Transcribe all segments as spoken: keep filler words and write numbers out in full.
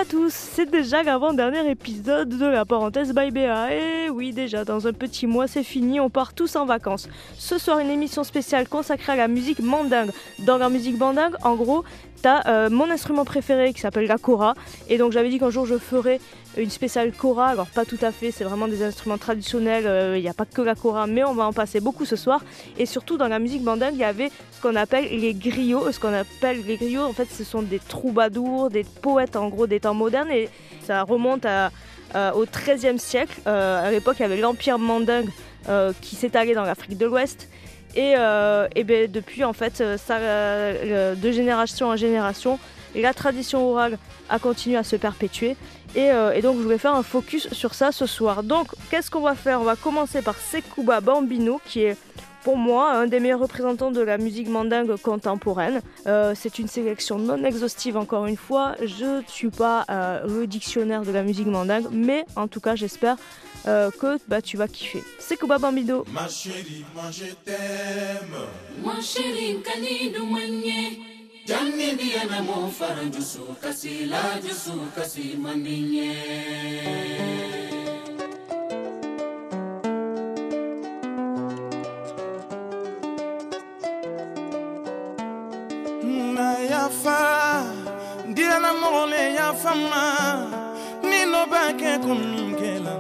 à tous, c'est déjà l'avant-dernier épisode de la parenthèse by B A. Et oui, déjà, dans un petit mois, c'est fini, on part tous en vacances. Ce soir, une émission spéciale consacrée à la musique mandingue. Dans la musique mandingue, en gros, t'as euh, mon instrument préféré qui s'appelle la kora. Et donc, j'avais dit qu'un jour, je ferais une spéciale kora. Alors, pas tout à fait, c'est vraiment des instruments traditionnels. Il euh, n'y a pas que la kora, mais on va en passer beaucoup ce soir. Et surtout, dans la musique mandingue, il y avait ce qu'on appelle les griots. Ce qu'on appelle les griots, en fait, ce sont des troubadours, des poètes, en gros, des temps modernes. Et ça remonte à, à, au treizième siècle. Euh, à l'époque, il y avait l'Empire mandingue euh, qui s'étalait dans l'Afrique de l'Ouest. Et, euh, et ben, depuis, en fait, ça, euh, de génération en génération, la tradition orale a continué à se perpétuer. Et, euh, et donc, je voulais faire un focus sur ça ce soir. Donc, qu'est-ce qu'on va faire? On va commencer par Sekouba Bambino, qui est, pour moi, un des meilleurs représentants de la musique mandingue contemporaine. Euh, c'est une sélection non exhaustive, encore une fois. Je ne suis pas euh, le dictionnaire de la musique mandingue, mais en tout cas, j'espère Euh, que bah, tu vas kiffer. Sekouba Bambino. Ma chérie, moi je t'aime. Ma chérie, kanidu mwenye. Jani diana mo faranjusu kasi la jusu kasi mandinye. Na yafa diana mo le yafa ma ni no bake kumingela.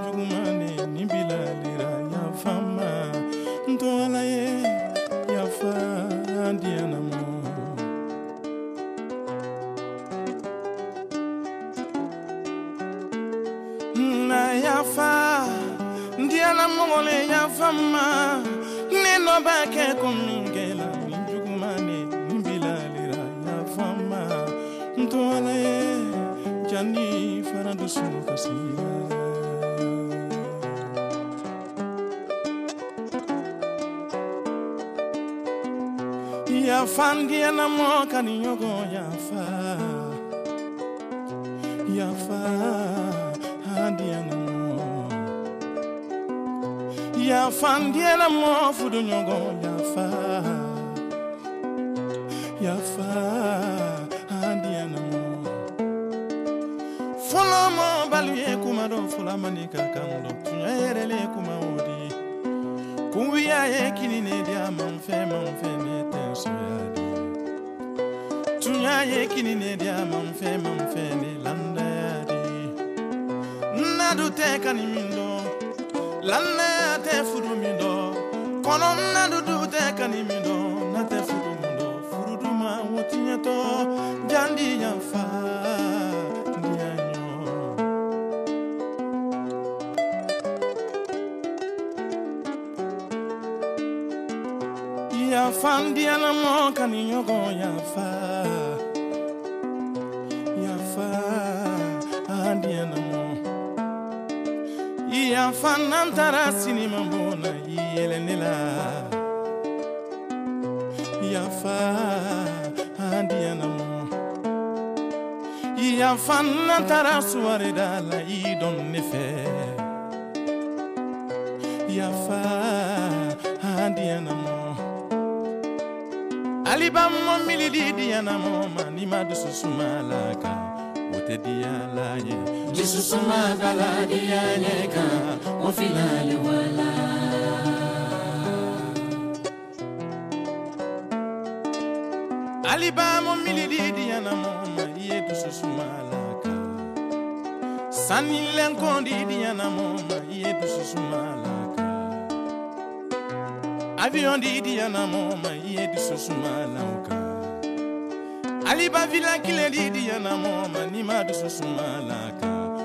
Yafa, Diana Mole, Yafama, Nino Bake, Comingela, Jugumane, Nibila, Yafama, Ntoale, Jani, Faradusu, Cassia. Yafan Diana Moka, Nyogo, Yafa, Yafa. Ya fandiela mo fudu nyogo ya fa ya fa andiana mo fola mo baluye kuma do fola manika kando tunyerele kuma odi kuwiya ye kinine dia man fe man fe ne tenso ya di tunya ye kinine dia man fe man fe ne landa ya di nadu te kanimindo landa te fudu mindo kono na dudu te kanimindo na te fudu mindo fudu ma wotinya to jandi ya fa ndianyo ya fandia na mo kaninyo go ya fa ya fa andiana mo ya fanantara sinima mbona yelenela ya fa andiana mo ya fanantara suare dala idon nefe ya fa andiana mo aliba mo milidi diana mo manima de susumalaka wote diala ye Jisusuma dala dialeka o finale wala aliba mo milidi diana mo ye du susumalaka sanilen kondi diana mo ye du susumalaka avion di diana mo ye du susumalaka aliba vila kile di diana mo manima du susumalaka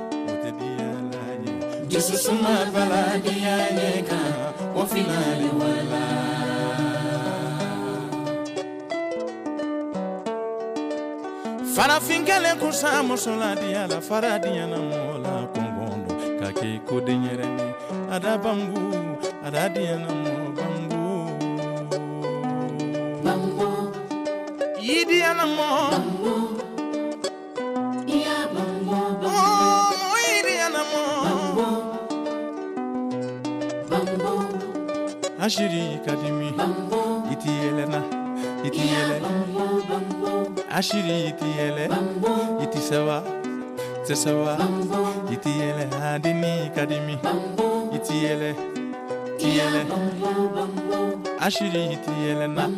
Jisusuma bala dialeka o finale wala Fara finkele kusa musola diala fara diana mola kongondo kake kudinyereni ada bambu ada diana mo bambu bambu yidiana mo bambu ya bambu bambu oh mo yidiana mo bambu ashiri kadimi bambu iti elena iti ele ashiri iti ele iti sawa Tesawa, itiele adini kadimi, itiele, itiele, ashiri itiele na.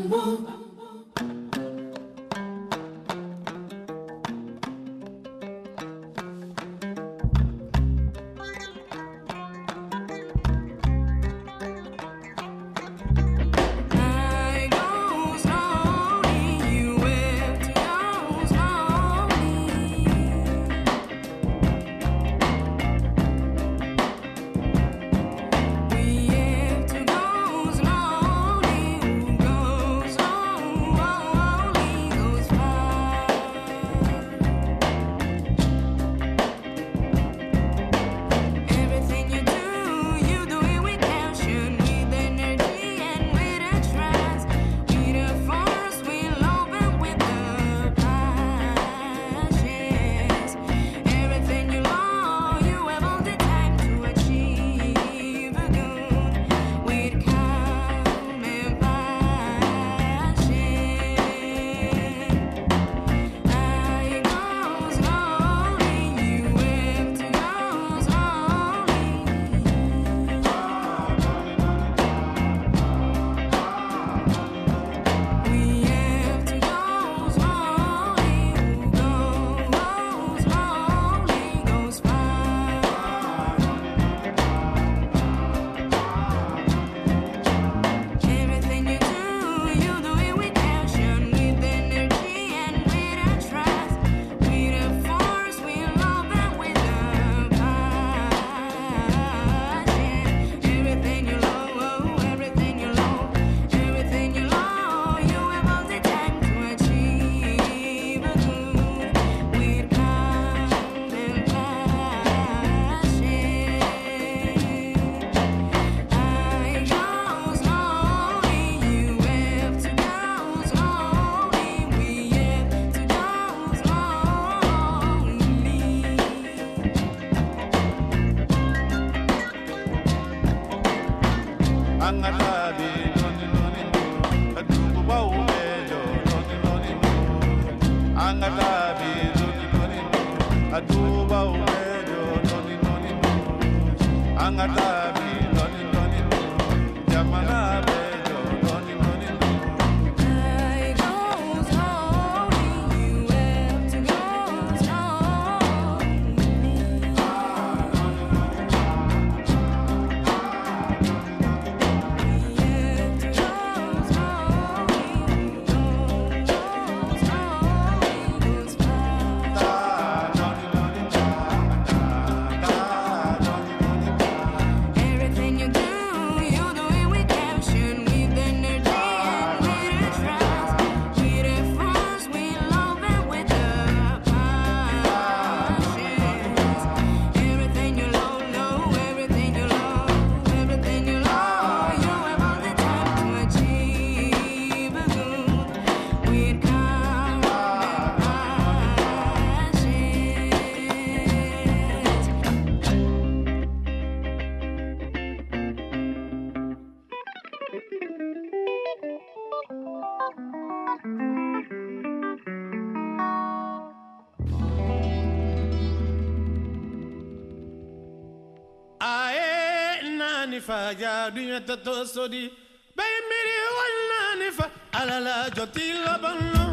Faja dunya tato sodi bay miri wala ni fa alala joti labanno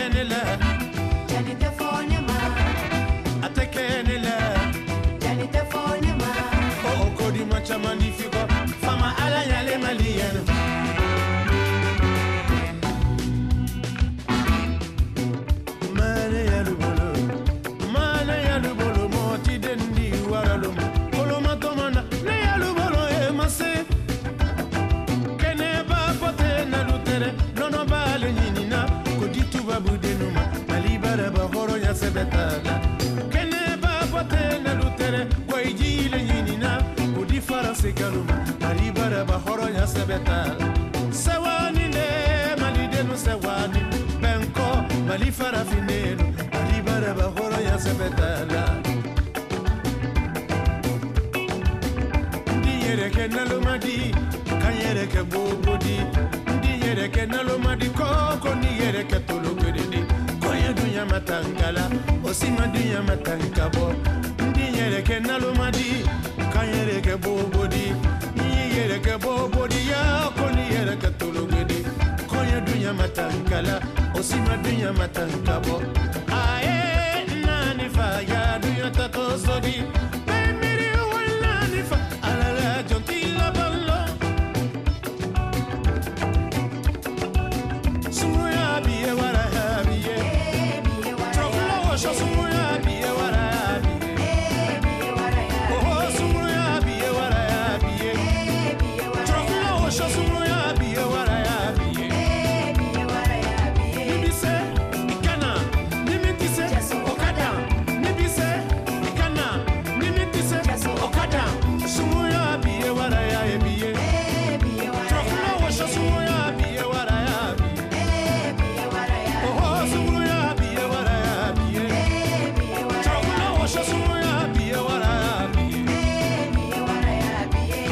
Jenny di macha magnifico fama ala yale maliano mane ya lubolo mane ya lubolo moti dendi waralo kolo matomana ne ya lubolo e mase kene ba pote na lutere nono bale nyinina koditu babu denuma malibara ba horo ya sebetala kene ba pote na lutere koijile nyinina kodi farase kaluma malibara ba horo ya sebetala sawani ne malidenu sawani benko malifara finelu malibara ba horo ya sebetala ndiyere kenalo madi kanyere ke bobodi ndiyere kenalo madi koko ndiyere ke tologedi koye dunya matangala osima dunya matankabo ndiyere kenalo madi kanyere ke bobodi ndiyere ke bobodi ya ko ndiyere ke tologedi koye dunya matangala osima dunya matankabo ae nani fa ya dunya tatosodi bemiri wala ni fa alala jontila ballo sumuya biye wara biye biye wara sho sumuya biye wara biye biye wara oh sumuya biye wara biye biye wara sho sumuya biye wara biye biye wara biye nibise ikana nimitise okada nibise ikana nimitise okada sumuya biye wara ya biye biye wara sho sumuya biye wara biye biye wara oh sumuya biye wara biye biye wara sho sumuya biye wara biye biye wara biye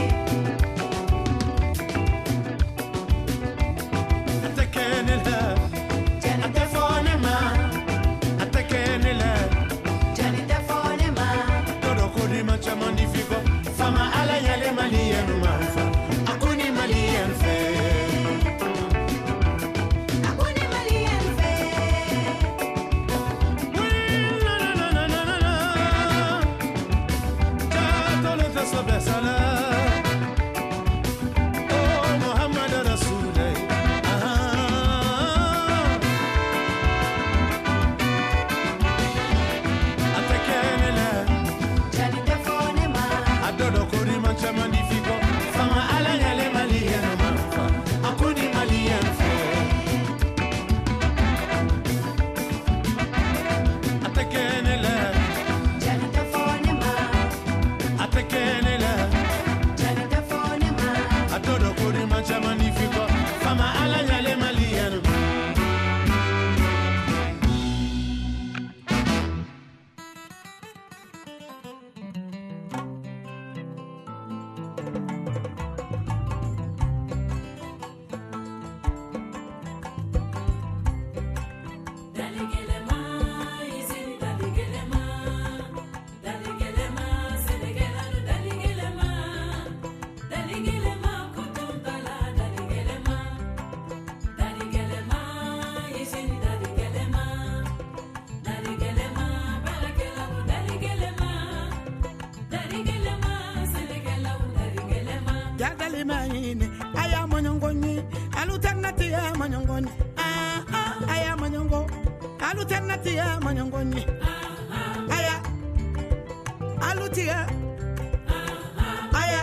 atakenela atafonema atakenela atafonema todo kodi macha magnifico fama ala yale malien mafa akuni malien fe akuni malien fe na na na na na na ja tole tasabe sala oh muhammad rasulullah atakenela adodo kodi macha magnifico fama ala yale malien mafa akuni malien fe atakenela atakenela adodo kodi macha magnifico fama ala yale malien Daligelema, izin daligelema, daligelema, senegelanu daligelema, daligelema, kutumbala daligelema, daligelema, izin daligelema, daligelema, barakelanu daligelema, daligelema, senegelanu daligelema. Jagali maine aya monyongoni alutanati ya monyongoni ah ah aya monyongo alutanati ya monyongoni aya alutia aya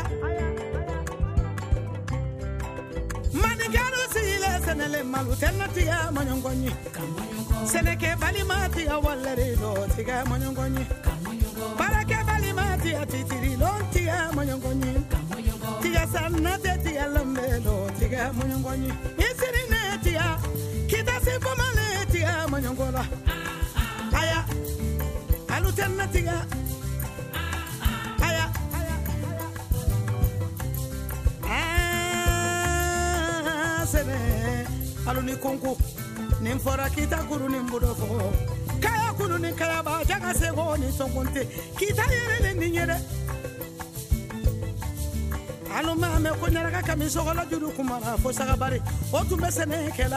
manigaro sile senele malutanati ya monyongoni seneke balimati ya walere do tiga monyongoni barake balimati ya titiri lonti ya monyongoni tiga sanna teti ya lambelo tiga monyongoni isiri neti ya kita sifuma neti ya monyongola aya alutenna tiga aya ah sebe aluni konku nimfora kita kuru nimbudofo kaya kuru ni kaya ba jaga sego ni songonte kita yere ni nyere alo mame ko nyaraga kamiso gola juru kumara fo sagabari o tumbe sene kela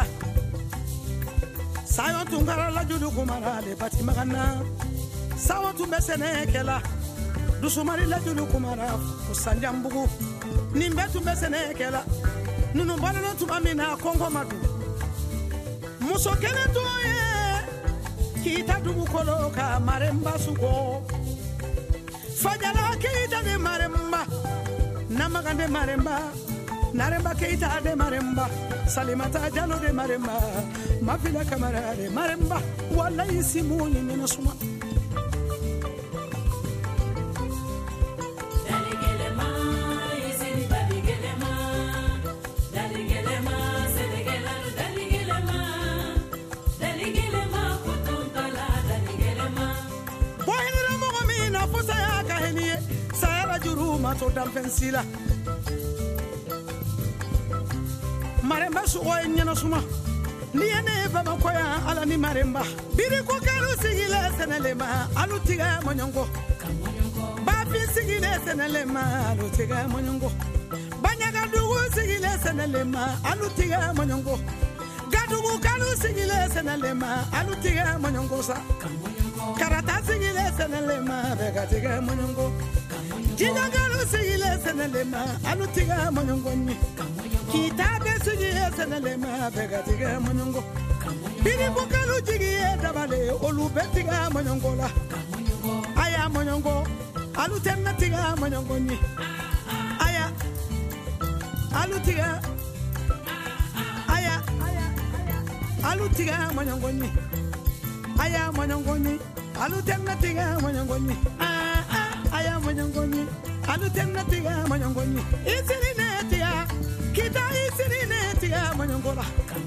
sayo tungara la juru kumara le pati magana sawo tumbe sene kela dusumari la julu kumara ko sanjambugu nimbe tumbe senekela nunu balano tumamina kongo madu muso kele toye kita dugu kolo ka maremba suko fajala kita de maremba namaga de maremba naremba kita de maremba salimata jalo de maremba mafila kamara de maremba wallahi simuni nina suma to dalfensila maremba su o nyana suma liene baba koya ala ni maremba biri ko karu sigile senelema alu tiga monyongo bafi sigile senelema alu tiga monyongo banyaga dugu sigile senelema alu tiga monyongo gadugu karu sigile senelema alu tiga monyongo sa karata sigile senelema bega tiga monyongo Jinagalu sigile senelema alu tiga monyongo ni kitabe sigile senelema bega tiga monyongo biri bukalu jigiye dabale olu betiga monyongo la aya monyongo alu tenna tiga monyongo ni aya alu tiga aya alu tiga monyongo ni aya monyongo ni alu tenna tiga monyongo ni aya monyongoni alu tenna tiga monyongoni isini netia kita isini netia monyongola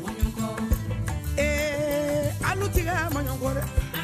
eh alu tiga monyongore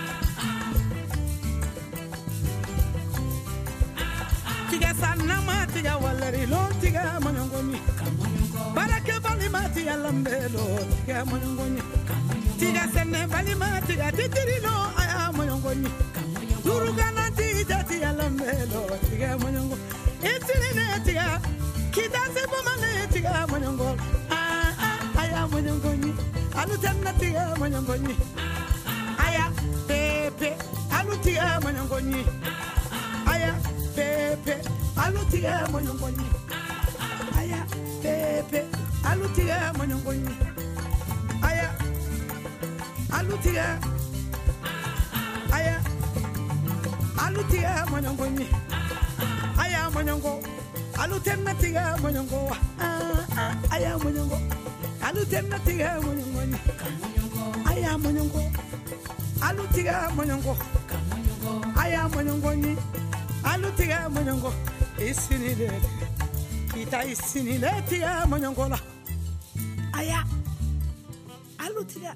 tiga sanna ma tiga walari lo tiga monyongoni barake bali ma tiga lambelo tiga monyongoni tiga senne bali ma tiga titirilo aya monyongoni durugana jati alambelo tiga monyongo etini netia kita sebo mane tiga monyongo ah ah aya monyongo ni alu tanna tiga monyongo ni aya pepe alu tiga monyongo ni aya pepe alu tiga monyongo ni aya pepe alu tiga monyongo ni aya alu tiga aya alu tiga monyongo ni aya monyongo alu tenna tiga monyongo ah ah aya monyongo alu tenna tiga monyongo ni aya monyongo alu tiga monyongo aya monyongo ni alu tiga monyongo isini le kita isini le tiga monyongo la aya alu tiga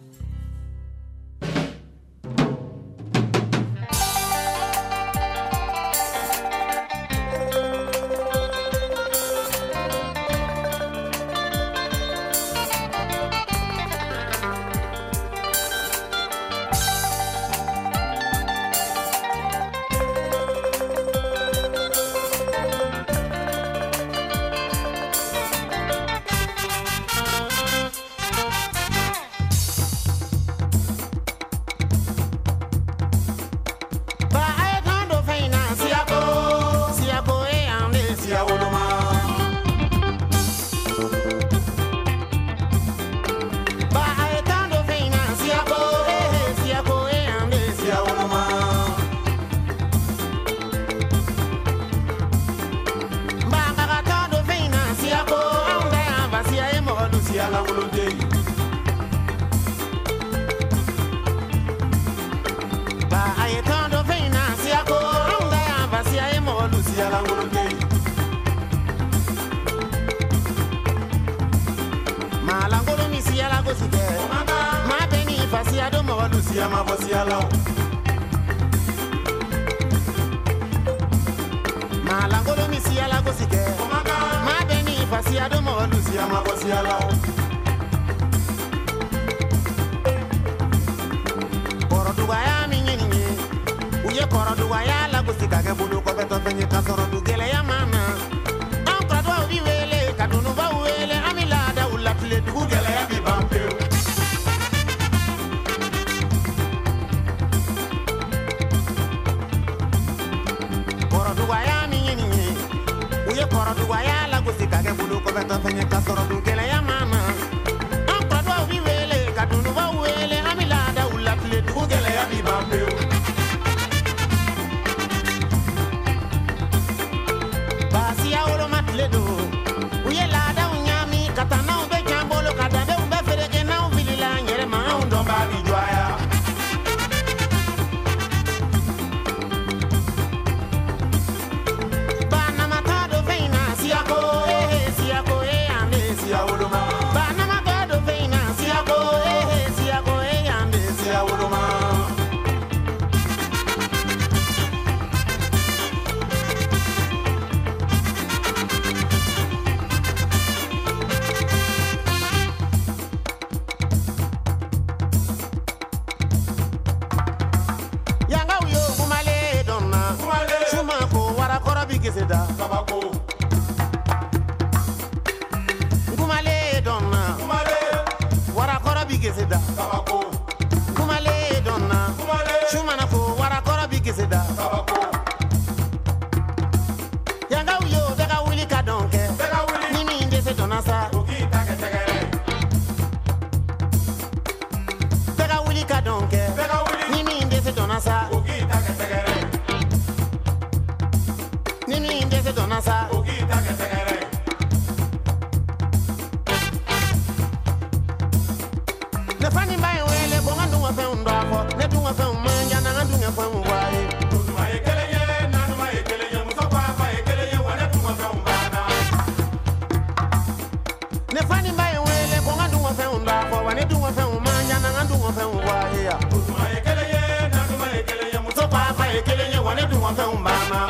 Malangolo misia la gosike ma beni fasia do mo lucia ma bosia la Koro duaya minyini uye koro duaya la gosika ke bulu ko beto fenye kasoro dugele ya mama an kradwa wi wele kadunu ba wele amila da ulatile dugele ya bi bampe Koro duaya koro du waya la gusika ke bulu ko beto fenye ka soro du kele ya mama am pradwa wi wele ka dunu wa wele amila da ulat le du kele ya bi bambe basi ya olo matle do uye la da unyami katana ube chambolo kadade ube ferege na uvilila nyere ma undo ba bi joya bana matado feina siako eh siako eh ande sia uluma bana matado feina siako eh siako eh ande sia uluma yanga uyo kumale donna shuma ko wara kora bigiseda kabako kumale donna wara kora bigiseda kabako kumale donna shuma na ko wara kora bigiseda kabako yanga uyo bega wuli ka donke nini ndese donna sa okita ke tegere bega wuli ka donke nini ndese donna sa okita ke tegere nini ndese donna sa okita ke tegere ne fani mbaye wele bo ngandu wa fe ndako ne du wa fe manja na ngandu nga fe mwaye tuma ekeleye na numa ekeleye musokwa fa ekeleye wana du wa fe mbana ne fani mbaye wele bo ngandu wa fe ndako wana du wa fe manja na ngandu wa fe mwaye ya tuma ekeleye na numa ekeleye musokwa fa ekeleye wana du wa fe mbana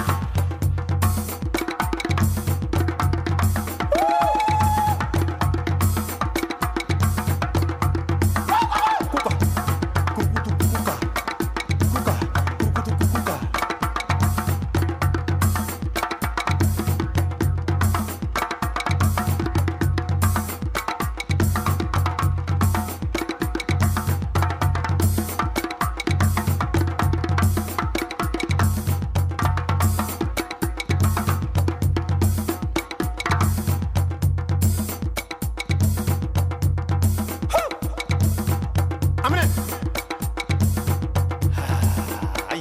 amne ay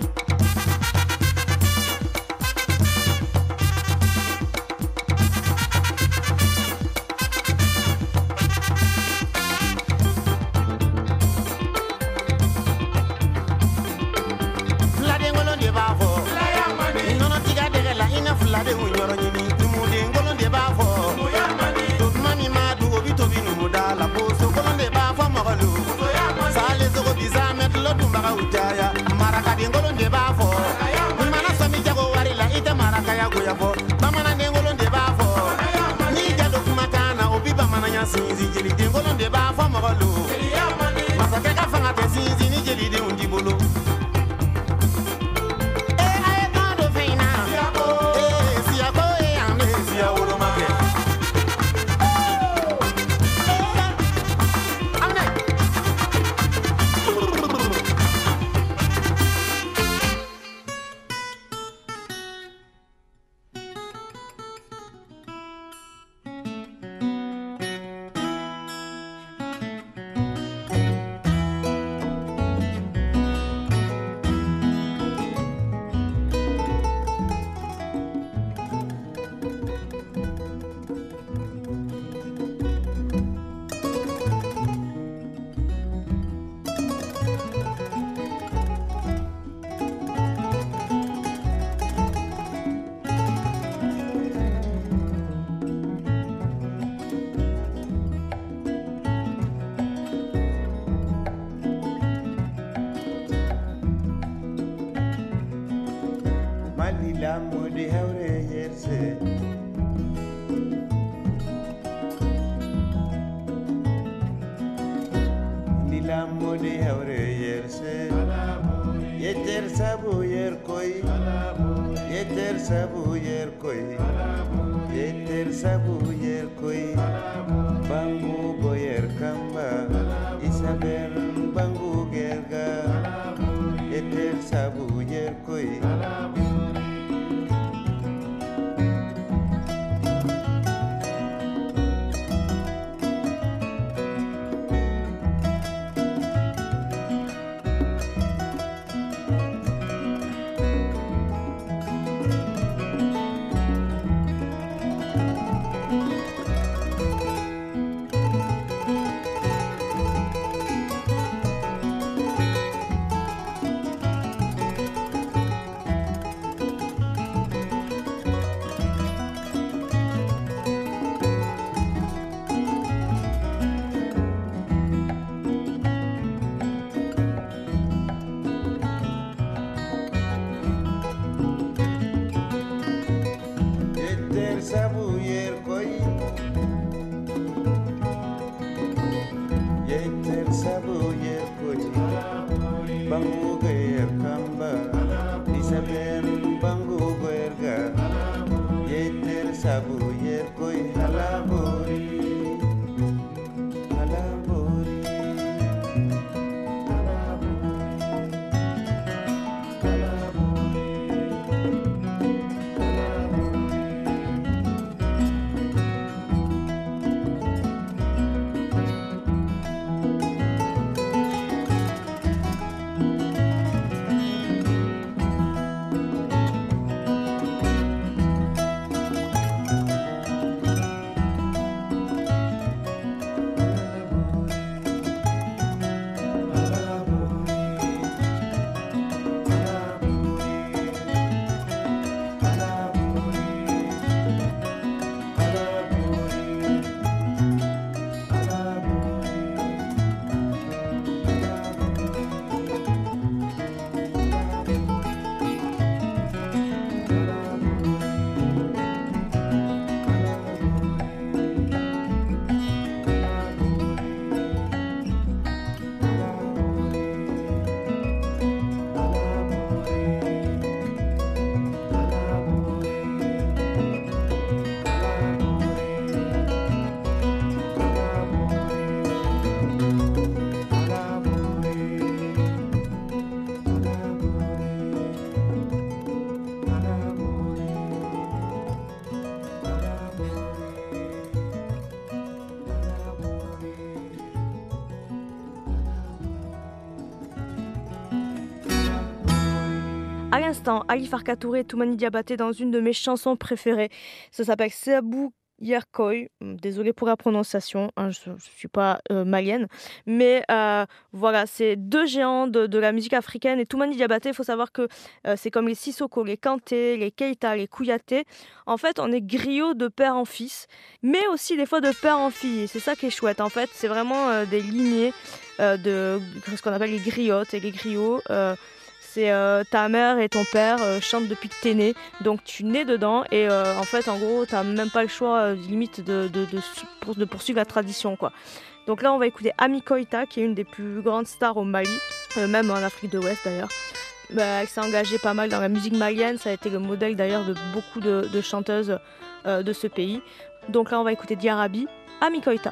flade ngolo de bafo nono tiga de la ina flade unyoro nyini tumude ngolo de bafo to mami ma du obito binu mudala poso ngolo de bafo magalu sale zogo bizamet lo dumbaga ujaya maraka de ngolo de bafo mana sami jago warila ita maraka ya goya fo bamana de ngolo de bafo ni jado kumakana obiba mana nya sinzi jeli de ngolo de bafo magalu masaka ka fanga te sinzi ni jeli de undibolo eh ay tando feina eh siako eh ane sia uluma ke amne Malila modi hawre yerse Lila modi hawre yerse Yeter sabu yer koi Yeter sabu yer koi Yeter sabu yer koi Bangu boyer kamba Isabel bangu gerga Yeter sabu yer koi yeter sabu yer koy halabori halabori À l'instant, Ali Farka Touré et Toumani Diabaté dans une de mes chansons préférées. Ça s'appelle Sabou Yerkoy. Désolée pour la prononciation, hein, je ne suis pas euh, malienne. Mais euh, voilà, c'est deux géants de, de la musique africaine. Et Toumani Diabaté, il faut savoir que euh, c'est comme les Sissoko, les Kanté, les Keita, les Kouyaté. En fait, on est griot de père en fils, mais aussi des fois de père en fille. Et c'est ça qui est chouette. En fait, c'est vraiment euh, des lignées euh, de ce qu'on appelle les griottes et les griots. Euh, C'est euh, ta mère et ton père euh, chantent depuis que t'es né, donc tu nais dedans et euh, en fait en gros t'as même pas le choix euh, limite de, de, de, de, de poursuivre la tradition quoi. Donc là on va écouter Ami Koïta qui est une des plus grandes stars au Mali, euh, même en Afrique de l'Ouest d'ailleurs. Bah, elle s'est engagée pas mal dans la musique malienne, ça a été le modèle d'ailleurs de beaucoup de, de chanteuses euh, de ce pays. Donc là on va écouter Diarabi, Ami Koïta.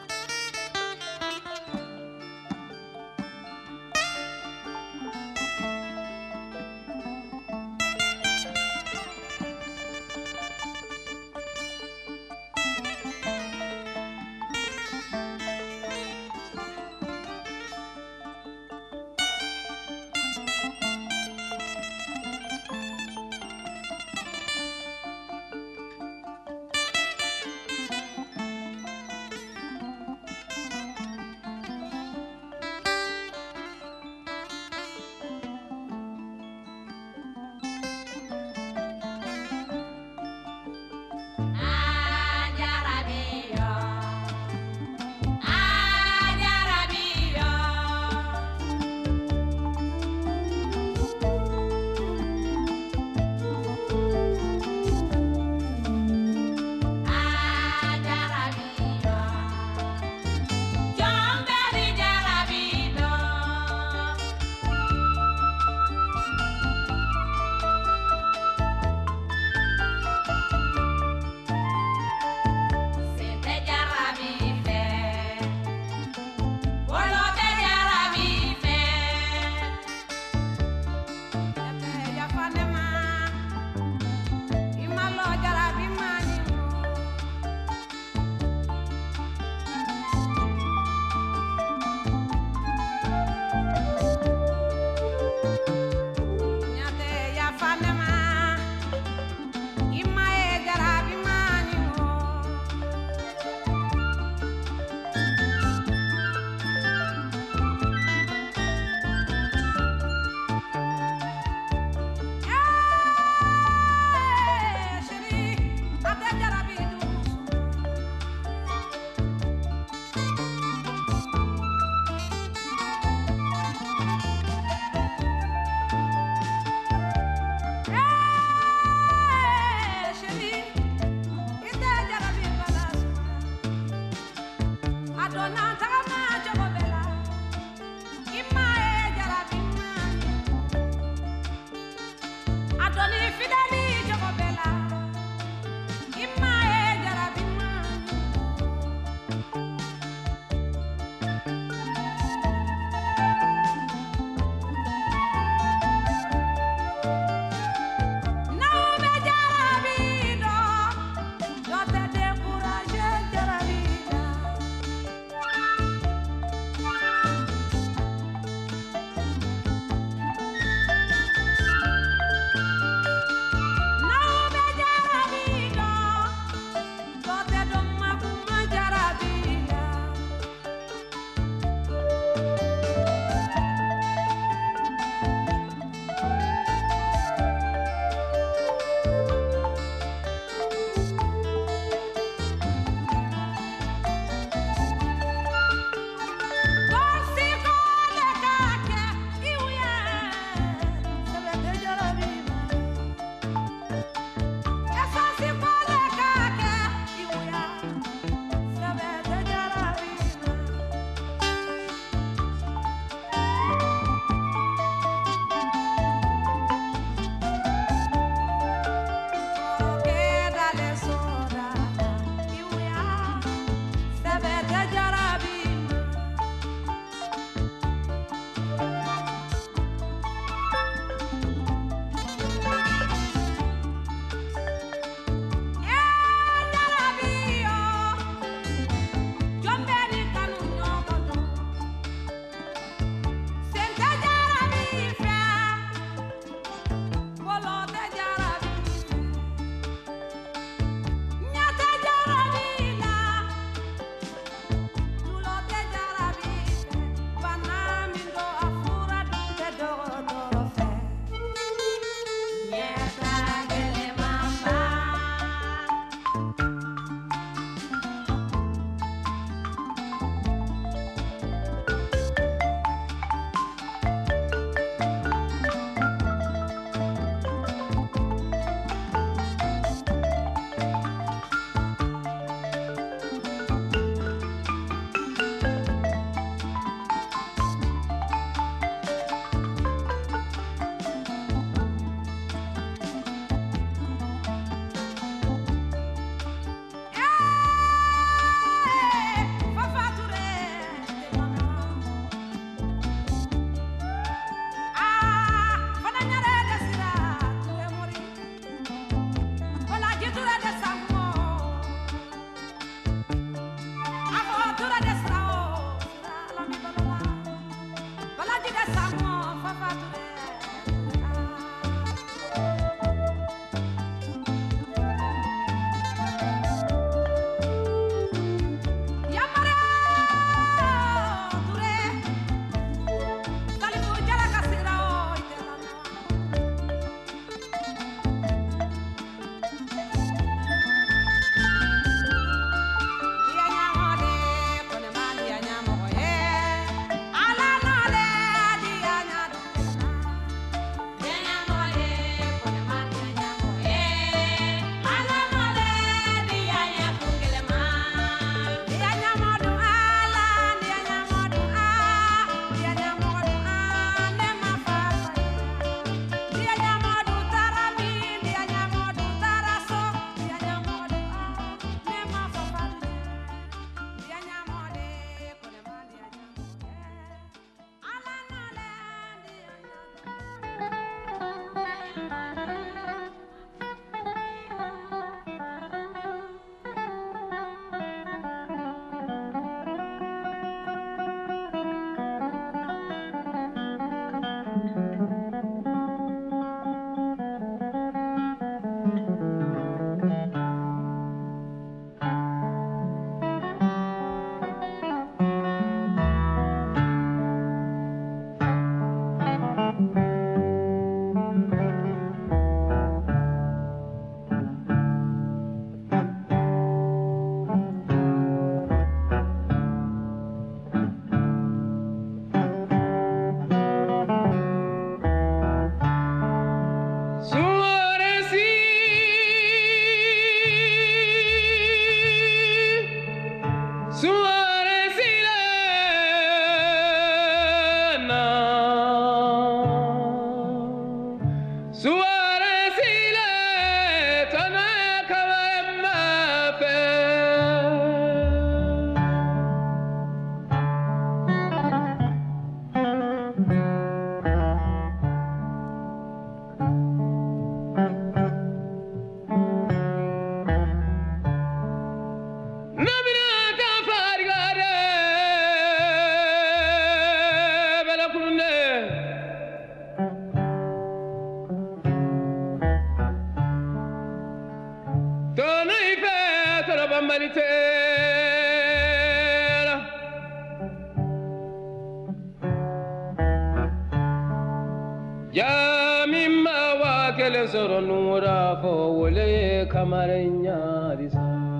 Soro nura fo wole kamarenya disa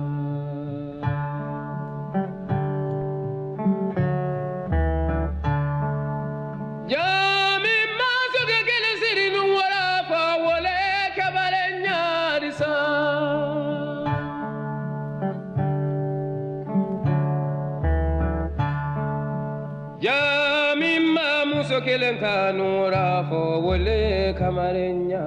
Jami maso ke kele siri nura fo wole kamarenya disa Jami maso kele kanura fo wole kamarenya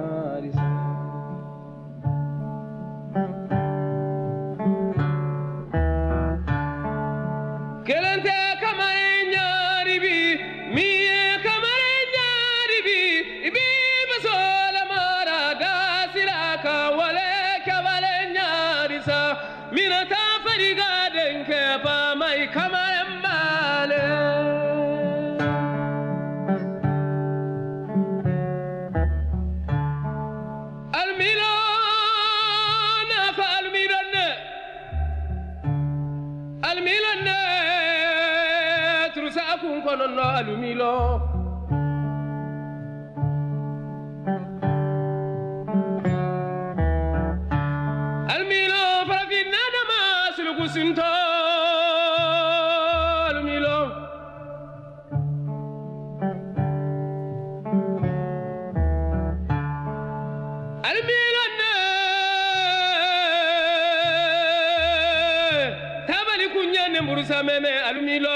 Alumilo Alumilo para finada mas lo kusinto Alumilo Alumilo ne tabali kunya ne murusa meme alumilo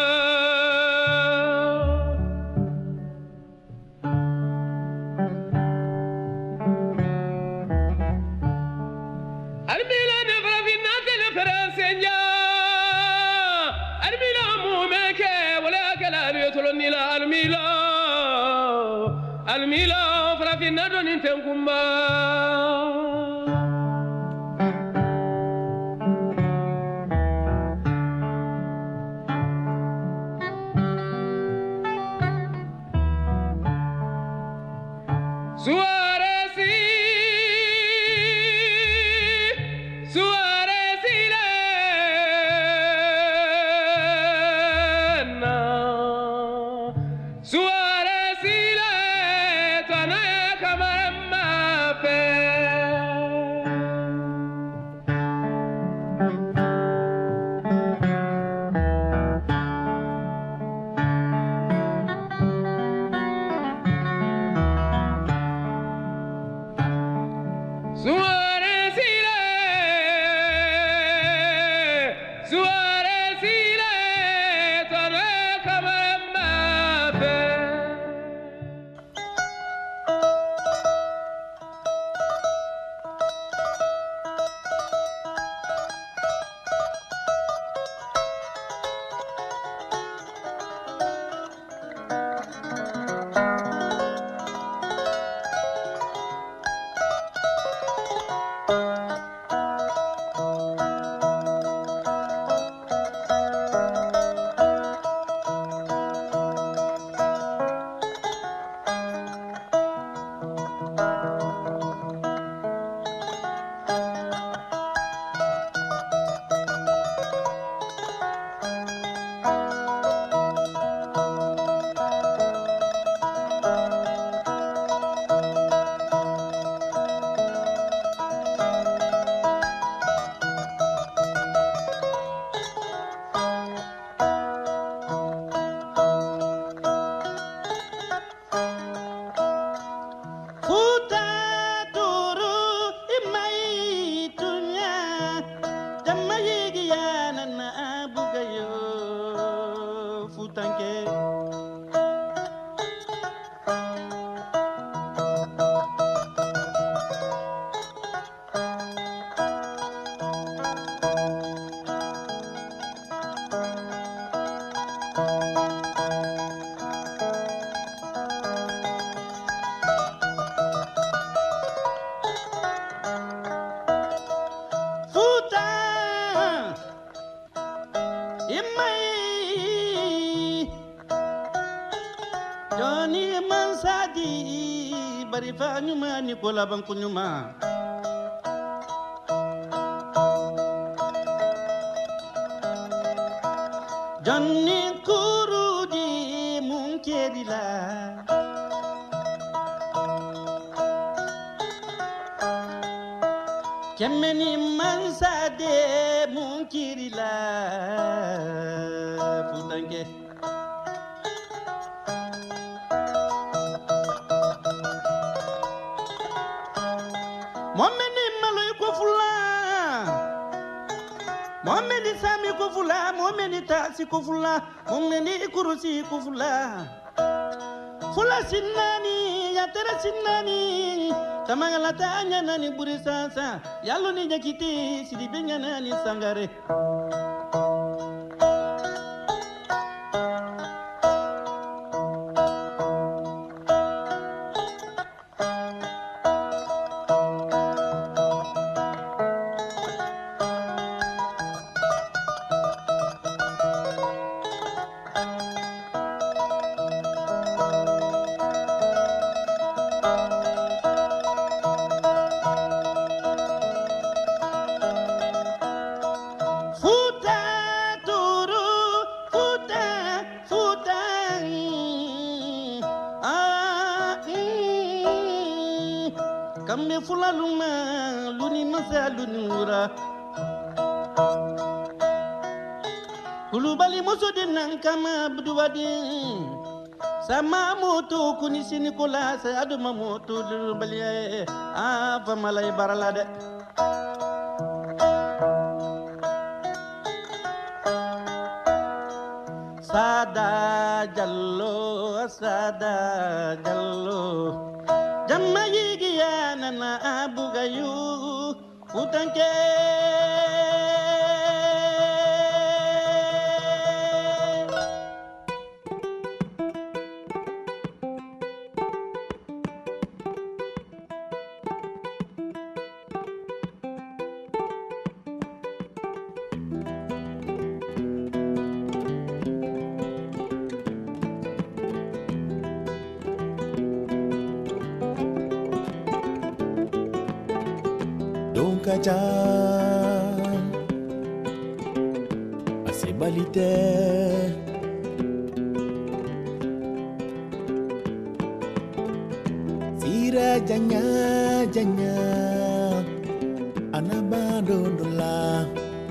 Almila frafina doni tenkumba Suaresi Suaresi na Suaresi marifa nyuma ni kola banku nyuma Janni kurudi munkedila Kemeni mansade munkirila Futanke Momeni maloy ko fula Momeni sami ko fula Momeni tasi ko fula Momeni kurusi ko fula Fula sinani ya tere sinani Kamangala tanya nani buri sasa Yalo ni nyakiti sidibenya nani sangare Kambe fula luma luni masa luni ura Kulubali muso dinang kama bduwadi Sama moto kunisi Nicolas aduma moto lubali ah famalai baralade Sada jallo sada jallo Jamma yigiya nana abugayu utanke Kajan Asebalite Sira janya janya Anabandondola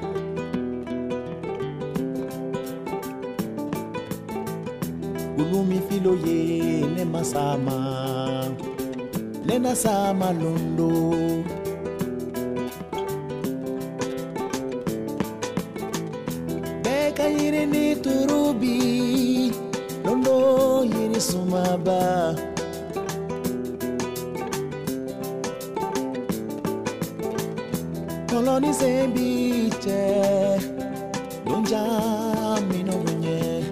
Ulumi filo ye ne masama Nena sama londo Yiri ni turubi Londo yiri sumaba Koloni sembiche Lunja mino bunye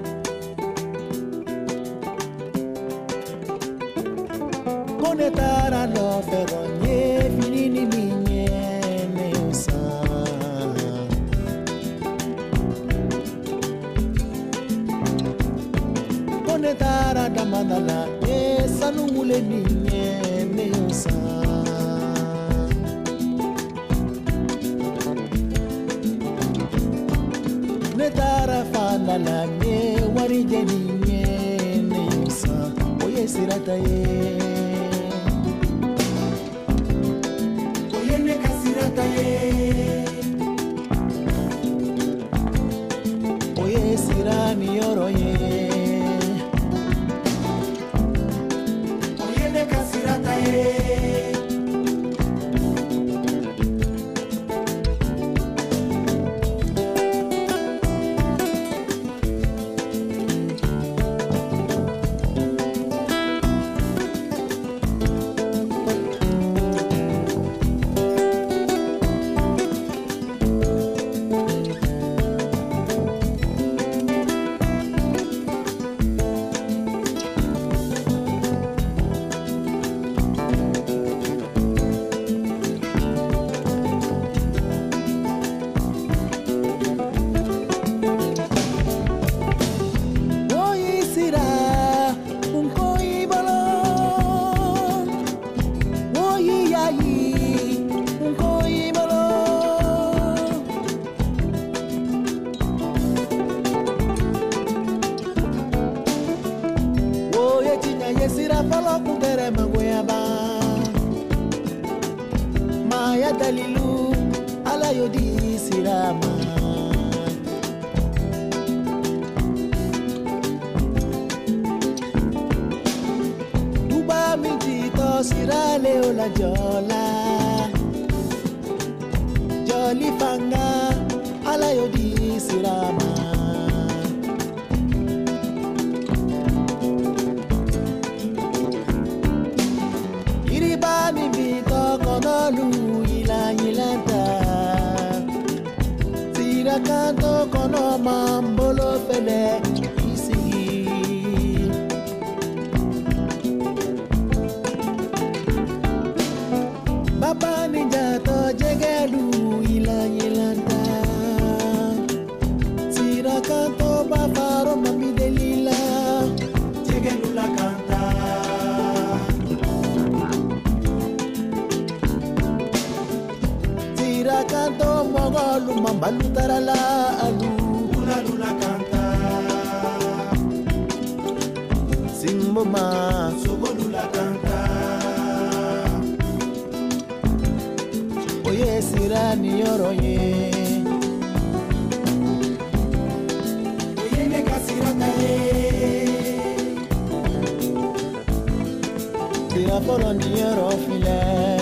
Konetara no feronye Finini minye neusa Tara damanala esa nungule ninye neusa Netara fanala ne warije ninye neusa Oye sirata ye Oye neka sirata ye Oye sirani yoro ye Sira folo kudere magoyaba Maya dalilu ala yodi sirama Duba mijito sirale ola jola Joli fanga ala yodi sirama Iribani bito konolu ila ilanta Sira kanto kono mambolo pele isi Baba ninja to jegelu ila ilanta Sira kanto bafaro mami delila jegelu la kanta Sira kanto mogolu mambalu tarala alu Lula lula kanta Simboma sobo lula kanta Oye sira ni yoroye Oye neka sira taye Sira polo ni yoro file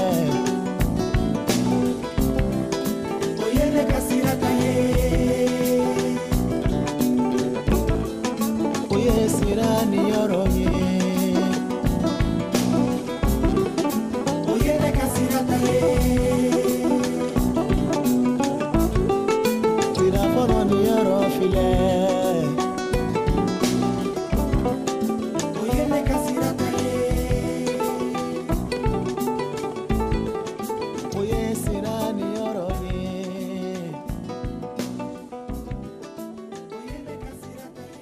Sirani yoroye Oyele kasirata ye Tira fono ni yoro file Oyele kasirata ye Oye sirani yoroye Oyele kasirata ye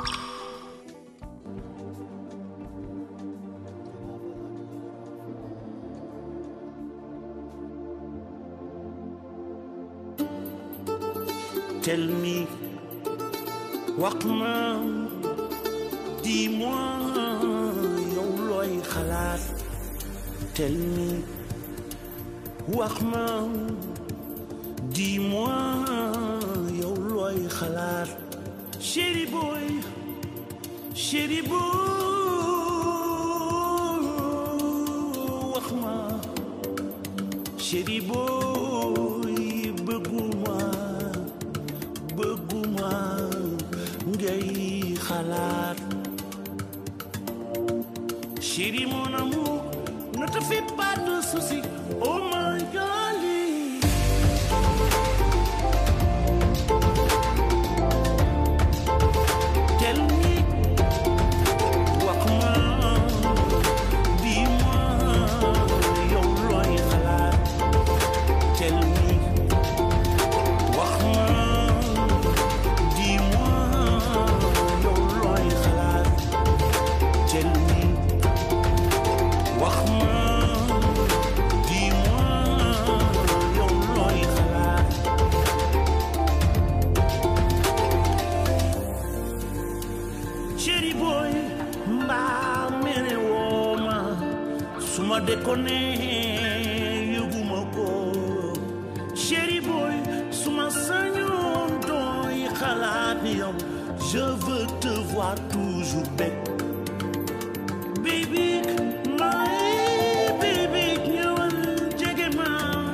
Tell me, Wakma, dis-moi, yow looy xalaat. Tell me, Wakma, dis-moi, yow looy xalaat. Chéri boy, chéri boy, Wakma, chéri boy, bëgguma. Bëgguma ngay xalaat Chérie mon amour ne te fais pas de soucis oh my darling Tell me Wakma dis-moi yow looy xalaat Tell me Wakma Suma dekone yugumako Chéri boy suma sanyon doy xalaat yow je veux te voir toujours bête Baby my baby ñëwal jege ma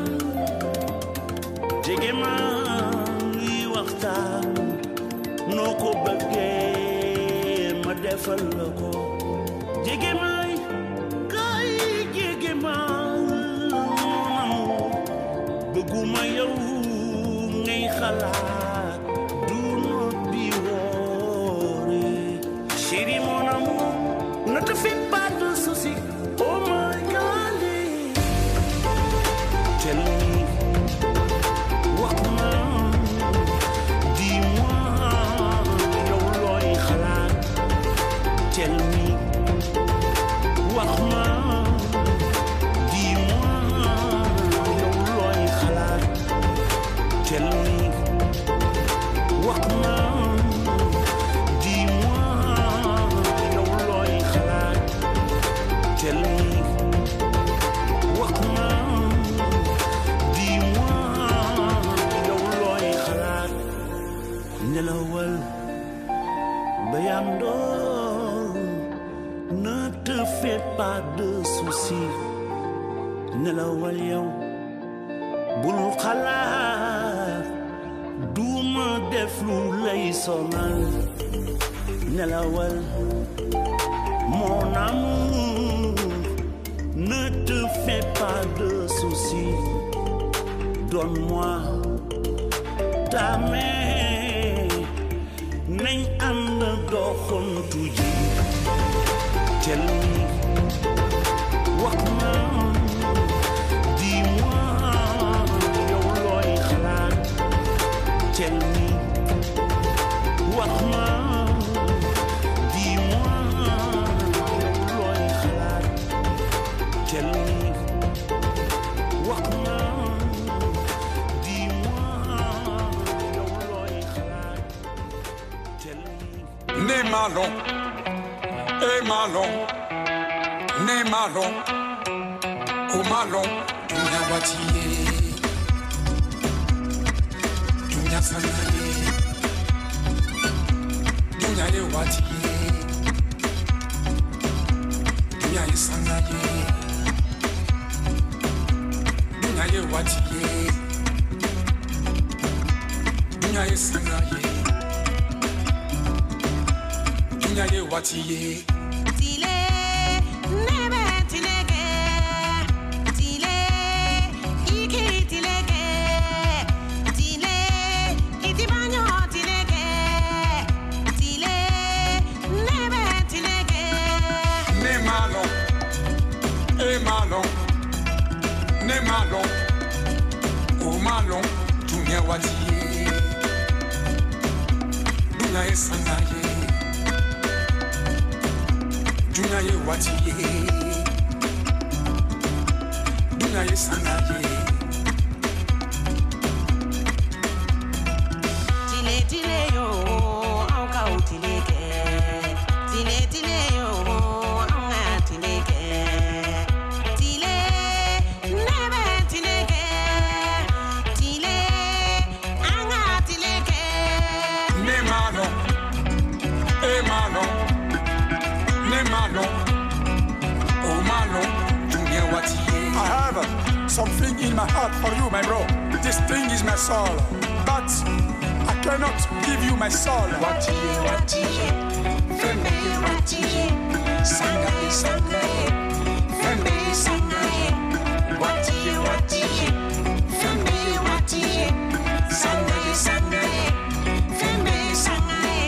jege ma yi waxtaan noo ko bëggee ma defal la ko jege ma Bëgguma yow ngay xalaat do not be worried Chérie mon amour ne te fais pas de soucis oh my darling Tell me Wakma dis-moi yow looy xalaat Tell me Wakma Tell me nelawal bayando, ne te fais pas de soucis, nelawal yow bul xalaat duma def lu lay sonal, nelawal mon amour, ne te fais pas de soucis, donne-moi ta main, nañ ànd doxantu ji, tell me, wax ma, dis-moi yow looy xalaat, tell me, wax ma, dis-moi yow looy xalaat, tell me, wax ma. Né malon, et malon, né malon, au malon, dunya watiye, dunya sanaye, dunya ye watiye, dunya ye sanaye, dunya ye watiye, dunya ye sanaye. Ye watiye tile nebe tilege tile iki tilege tile itibanyo tilege tile nebe tilege ne malon e malon ne malon o malon dunya watiye dunya esanaye dunya ye watiye dunya ye sanaye tile tile yo auka utileke tile tile yo anga tileke tile nebe tileke tile anga tileke ne malon e malon ne malon, oh malon, dunya watiye. I have something in my heart for you, my bro. This thing is my soul, but I cannot give you my soul. Watiye, watiye, fembe watiye, sangaye, sangaye, fembe sangaye, watiye, watiye, fembe watiye, sangaye, sangaye, fembe sangaye.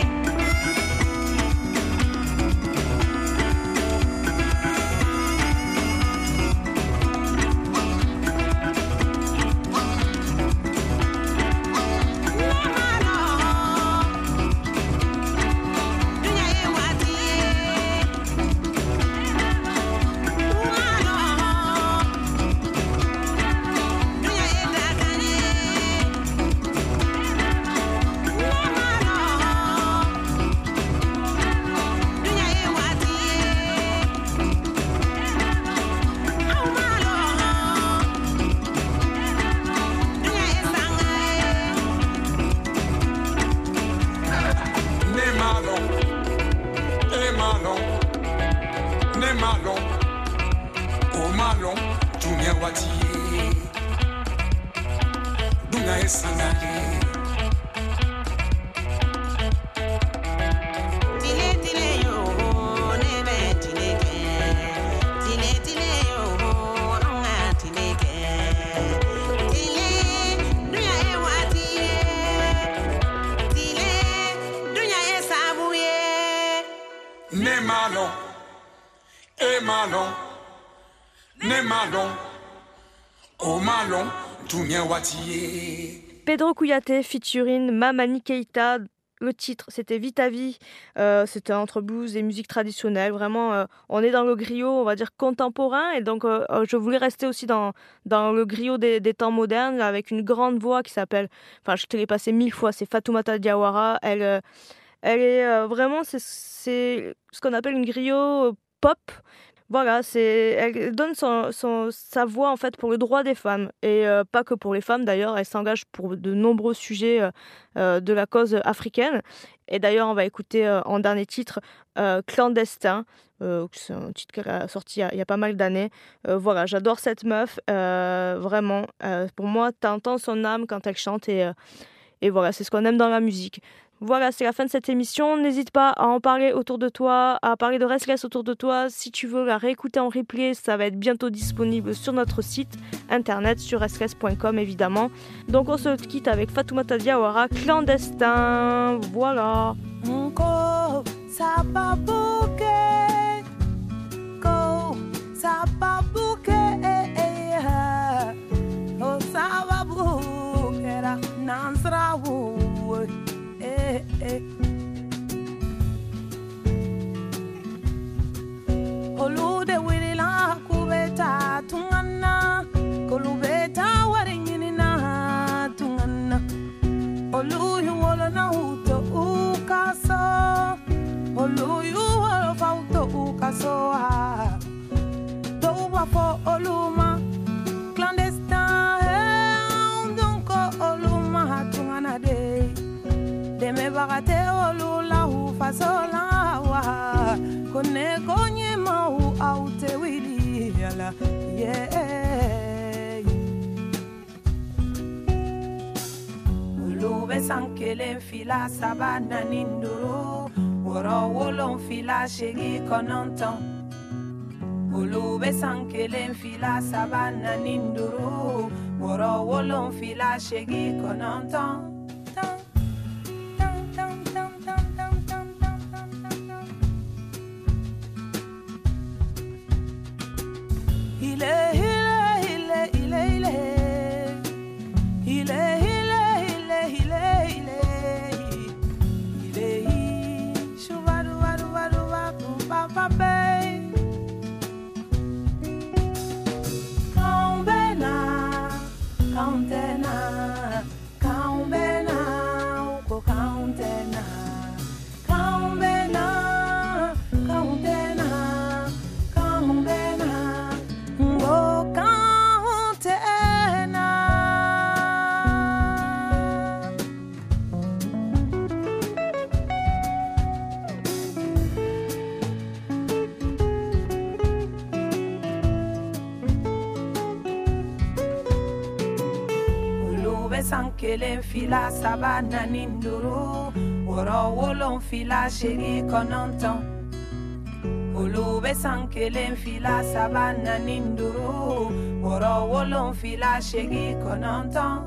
Pedro Kouyaté featuring Mamani Keita. Le titre, c'était Vita Vie. Euh, c'était entre blues et musique traditionnelle. Vraiment, euh, on est dans le griot, on va dire, contemporain. Et donc, euh, je voulais rester aussi dans, dans le griot des, des temps modernes avec une grande voix qui s'appelle... Enfin, je te l'ai passé mille fois, c'est Fatoumata Diawara. Elle, euh, elle est euh, vraiment... C'est, c'est ce qu'on appelle une griot pop. Voilà, c'est, elle donne son, son, sa voix en fait pour le droit des femmes et euh, pas que pour les femmes d'ailleurs. Elle s'engage pour de nombreux sujets euh, euh, de la cause africaine. Et d'ailleurs, on va écouter euh, en dernier titre euh, Clandestin. Euh, c'est un titre qu'elle a sorti il y a, il y a pas mal d'années. Euh, voilà, j'adore cette meuf, euh, vraiment. Euh, pour moi, t'entends son âme quand elle chante et, euh, et voilà, c'est ce qu'on aime dans la musique. Voilà, c'est la fin de cette émission. N'hésite pas à en parler autour de toi, à parler de Restless autour de toi. Si tu veux la réécouter en replay, ça va être bientôt disponible sur notre site internet, sur restless point com évidemment. Donc on se quitte avec Fatoumata Diawara, Clandestin. Voilà. Ko sababuke, ko sababuke, ko sababuke ra nansrawu. Eh, eh. Olude wirila kubeta tungana, kolubeta warinina tungana. Oluyu wolo na uto ukaso, oluyu wolo fauto ukaso ha. Doba fo oluma, clandestin, eh, donc oluma tungana de. Deme bagate olula hu fasola wa kone konye ma hu aute wili yala yeah ulube sankele fila sabana ninduru woro wolon fila shegi kononton ulube sankele fila sabana ninduru woro wolon fila shegi kononton. Sankele fila sabana ninduru woro wolon fila sheri kononton ulube sankele fila sabana ninduru woro wolon fila sheri kononton.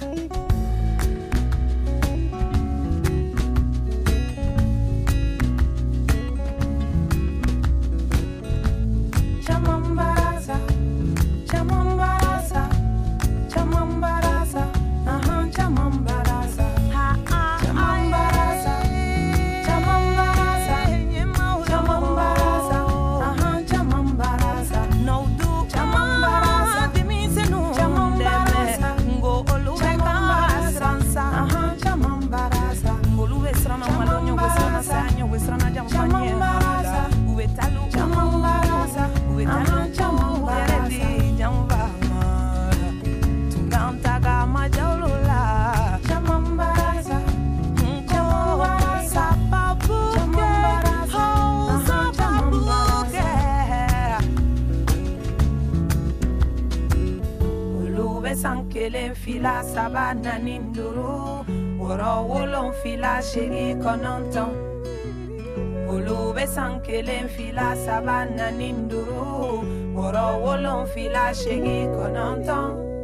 Chamambaraza, chamambaraza, chamambaraza. Chamambaraza, chamambaraza, chamambaraza, chamambaraza, aha chamambaraza, no do chamambaraza, dimise no chamambaraza, ngo olu chamambaraza, aha chamambaraza, ngolu westrana malonyo westrana sanyo westrana chamambaraza, uetalu chamambaraza, uetalu chamambaraza, jamba tunganta gama jawlo. Sankele fila sabana ninduru woro wolon fila shegi kononton ulube sankele fila sabana ninduru woro wolon fila shegi kononton.